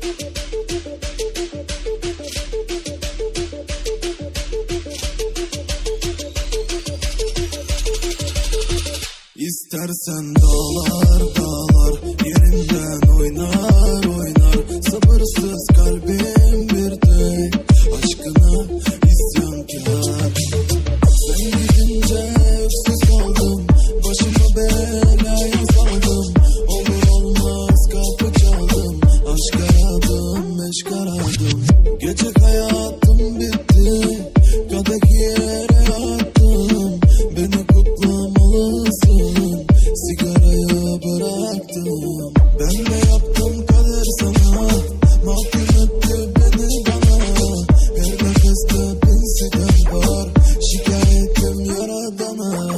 İstersen dağlar dağlar yerinden oynar oynar. Sabırsız kalbim bir tek aşkına isyankar. Sen gidince öksüz kaldım, başıma belaya saldım. Olur olmaz kapı çaldım, aşk aradım, meşk aradım. Gece hayatım bitti, kadeh yere attım. Beni kutlamalısın, sigarayı bıraktım. Ben de yaptım kader sana, mahkum etti beni bana. Her nefeste bin sitem var, şikayetim yaradana.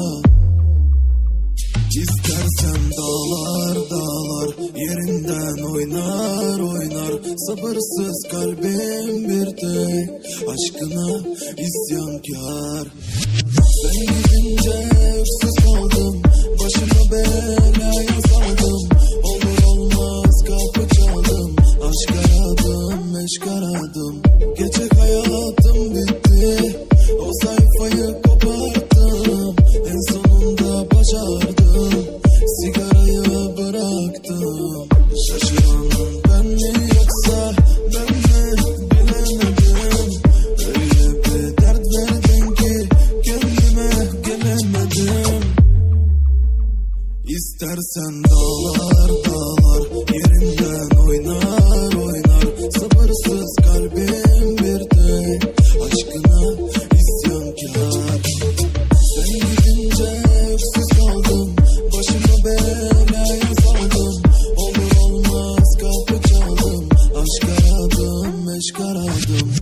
İstersen dağlar dağlar yerinden oynar oynar. Sabırsız kalbim bir tek aşkına isyankar. Sen gidince öksüz kaldım, başıma belaya saldım. Olur olmaz kapı çaldım, aşk aradım, meşk aradım. Gece hayatım bitti, o sayfayı koparttım. En sonunda başardım, sigarayı bıraktım. Şaşıran ben mi yoksa ben mi bilemedim. Öyle bir dert verdin ki kendime gelemedim. İstersen dağlar dağlar yerinden oynar oynar. Sabırsız kalbim bir tek aşkına isyankar. Sen gidince öksüz kaldım, başıma belaya saldım. Olur olmaz kapı çaldım, aşk aradım, meşk aradım.